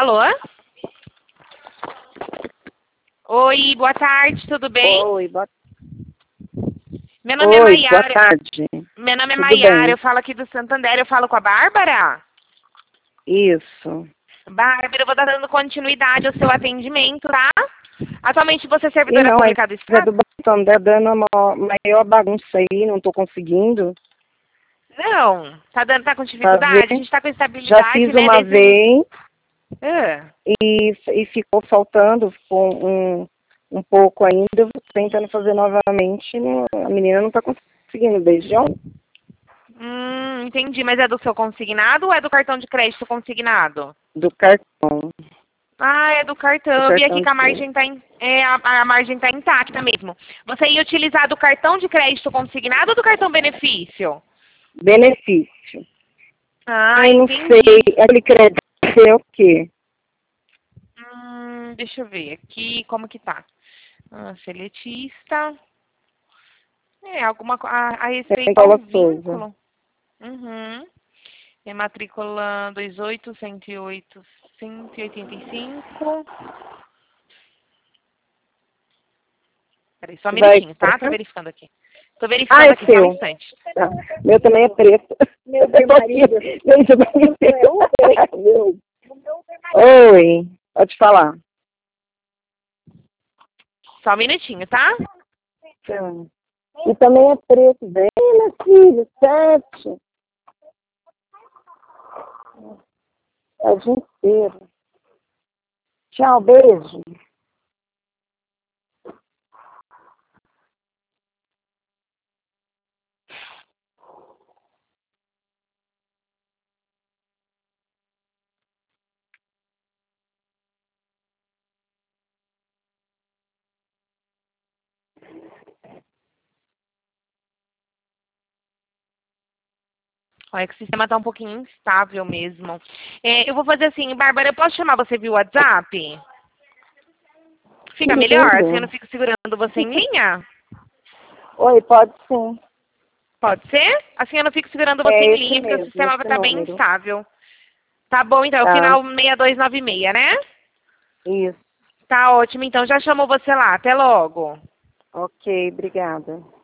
Alô? Oi, boa tarde, tudo bem? Oi, boa Meu nome é Oi, boa Maiara. tarde. Meu nome é Tudo Maiara, bem? eu falo aqui do Santander, eu falo com a Bárbara. Isso. Bárbara, eu vou dar dando continuidade ao seu atendimento, tá? Atualmente você é E servidora não, pública do é do Estado? botão, tá dando uma maior bagunça aí, não tô conseguindo Não, tá com fazer. dificuldade? A gente tá com Já instabilidade, fiz né, uma desde o início. vez Ah, e ficou faltando, ficou um pouco ainda, eu vou tentando fazer novamente, a menina não tá conseguindo desde ontem. entendi, mas é do seu consignado ou é do cartão de crédito consignado? Do cartão, Ah, é do cartão. do Eu vi aqui cartão que de a crédito. margem tá a margem tá intacta mesmo. Você ia utilizar do cartão de crédito consignado ou do cartão benefício? Benefício. Ah, Ai, não sei, entendi. aquele crédito é o quê? Deixa eu ver aqui como que tá. Seletista. Alguma a É respeito ao Paula Souza. vínculo. Uhum. É matrícula 28, 108, 185. Peraí, só um Vai. minutinho, tá? Tô verificando aqui. Tô Ah, verificando é aqui, só um seu. instante. Tá. Meu também é preto. Meu marido. Gente, eu tô meu. Oi, pode falar. Só um minutinho, tá? Então, e também é preto. Vem, meu filho, 7. É o dia inteiro. Tchau, beijo. Olha que o sistema tá um pouquinho instável mesmo. Eu vou fazer assim, Bárbara, eu posso chamar você via WhatsApp? Fica melhor? Assim eu não Tudo. fico segurando você em linha? Oi, pode sim. Pode ser? Assim eu não fico segurando você É em esse linha, porque o mesmo, sistema esse tá bem número. instável. Tá bom, então, é o Tá. final 6296, né? Isso. Tá ótimo, então já chamou você lá. Até logo. Ok, obrigada.